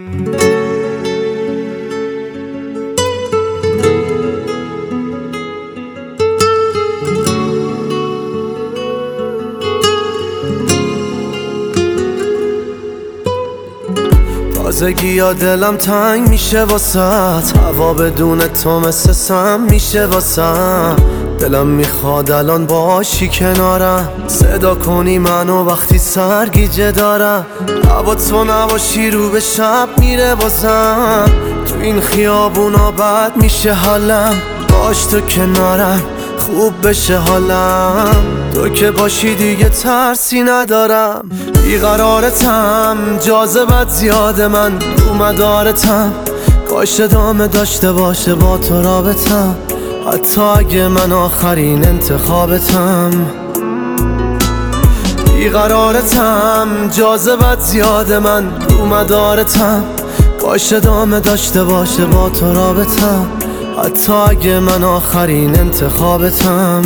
تازگی یا دلم تنگ میشه واسط، هوا بدون تو مثل سم میشه واسم. دلم میخواد الان باشی کنارم، صدا کنی منو وقتی سرگیجه دارم. هوا تو نباشی رو به شب میره بازم، تو این خیابونا بد میشه حالم. باش تو کنارم خوب بشه حالم، تو که باشی دیگه ترسی ندارم. بیقرارتم جاذبت زیاده، من رو مدارتم. کاش ادامه داشته باشه با تو رابطم، حتی اگه من آخرین انتخابتم. بیقرارتم جاذبت زیاده، من رو مدارتم. کاش ادامه داشته باشه با تو رابطم، حتی اگه من آخرین انتخابتم.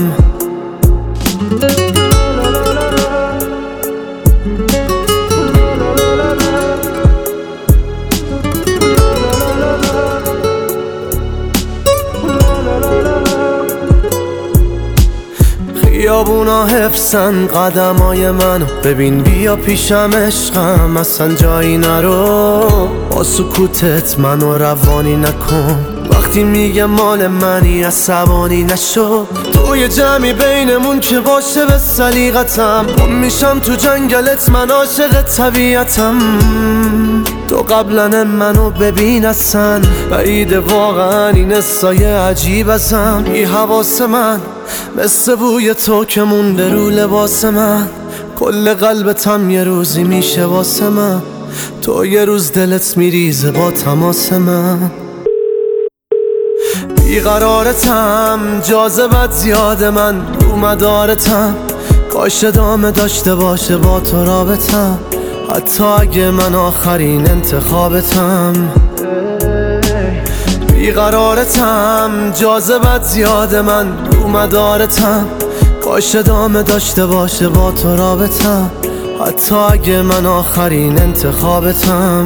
خیابونا حفظن قدمای منو، ببین بیا پیشم عشقم، اصلا جایی نرو. با سکوتت منو روانی نکن، وقتی میگم مال منی عصبانی نشو. توی جمعی بینمون که باشه به سلیقتم، گم میشم تو جنگلت من عاشق طبیعتم. تو قبلا منو ببین اصلا بعید واقعا این سایه عجیب ازم. بی حواس من مثل بوی تو که مونده رو لباس من، کل قلبتم یه روزی میشه واسه من. تو یه روز دلت میریزه با تماس من. بیقرارتم جاذبت زیاده، من رو مدارتم. کاش ادامه داشته باشه با تو رابطم، حتی اگه من آخرین انتخابتم. بیقرارتم جاذبت زیاده، من رو مدارتم. کاش ادامه داشته باشه با تو رابطم، حتی اگه من آخرین انتخابتم.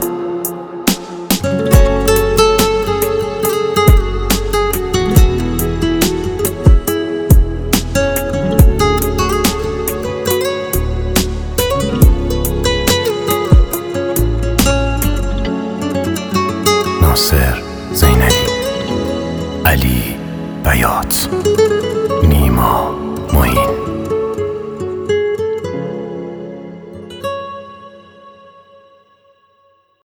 ناصر زینلی، علی بیات، نیما